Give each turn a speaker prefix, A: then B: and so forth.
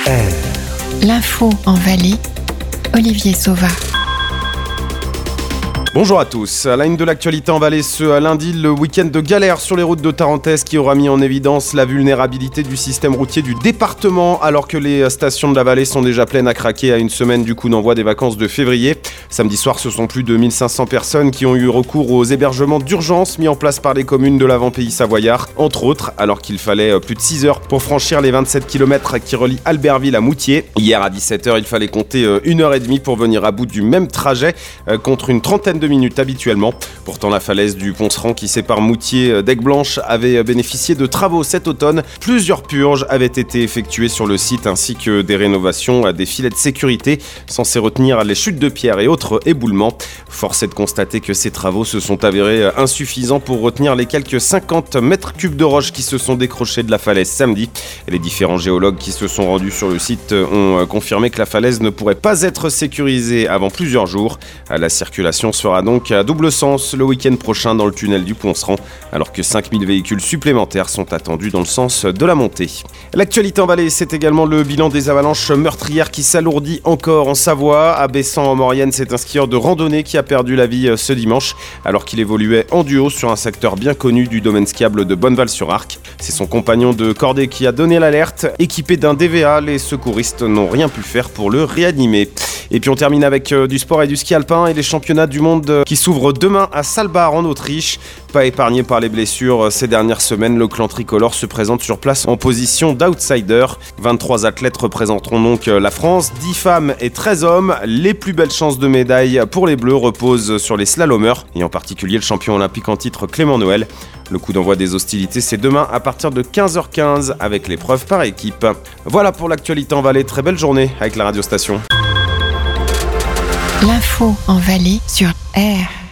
A: L'info en Valais, Olivier Sauva.
B: Bonjour à tous. À la une de l'actualité en Valais ce lundi, le week-end de galère sur les routes de Tarentaise qui aura mis en évidence la vulnérabilité du système routier du département alors que les stations de la vallée sont déjà pleines à craquer à une semaine du coup d'envoi des vacances de février. Samedi soir, ce sont plus de 1500 personnes qui ont eu recours aux hébergements d'urgence mis en place par les communes de l'avant-pays savoyard, entre autres, alors qu'il fallait plus de 6 heures pour franchir les 27 km qui relient Albertville à Moutier. Hier à 17h, il fallait compter 1h30 pour venir à bout du même trajet contre une trentaine de minutes habituellement. Pourtant, la falaise du Ponceran qui sépare Moutier d'Aigueblanche avait bénéficié de travaux cet automne. Plusieurs purges avaient été effectuées sur le site ainsi que des rénovations à des filets de sécurité censés retenir les chutes de pierre et autres éboulements. Force est de constater que ces travaux se sont avérés insuffisants pour retenir les quelques 50 mètres cubes de roches qui se sont décrochés de la falaise samedi. Et les différents géologues qui se sont rendus sur le site ont confirmé que la falaise ne pourrait pas être sécurisée avant plusieurs jours. La circulation sera donc à double sens le week-end prochain dans le tunnel du Ponceran, alors que 5000 véhicules supplémentaires sont attendus dans le sens de la montée. L'actualité en Valais, c'est également le bilan des avalanches meurtrières qui s'alourdit encore en Savoie. À Bessan en Maurienne, c'est un skieur de randonnée qui a perdu la vie ce dimanche, alors qu'il évoluait en duo sur un secteur bien connu du domaine skiable de Bonneval-sur-Arc. C'est son compagnon de cordée qui a donné l'alerte. Équipé d'un DVA, les secouristes n'ont rien pu faire pour le réanimer. Et puis on termine avec du sport et du ski alpin et les championnats du monde qui s'ouvrent demain à Saalbach en Autriche. Pas épargné par les blessures ces dernières semaines, le clan tricolore se présente sur place en position d'outsider. 23 athlètes représenteront donc la France, 10 femmes et 13 hommes. Les plus belles chances de médaille pour les Bleus reposent sur les slalomeurs et en particulier le champion olympique en titre Clément Noël. Le coup d'envoi des hostilités, c'est demain à partir de 15h15 avec l'épreuve par équipe. Voilà pour l'actualité en Valais, très belle journée avec la radiostation.
A: L'info en Valais sur R.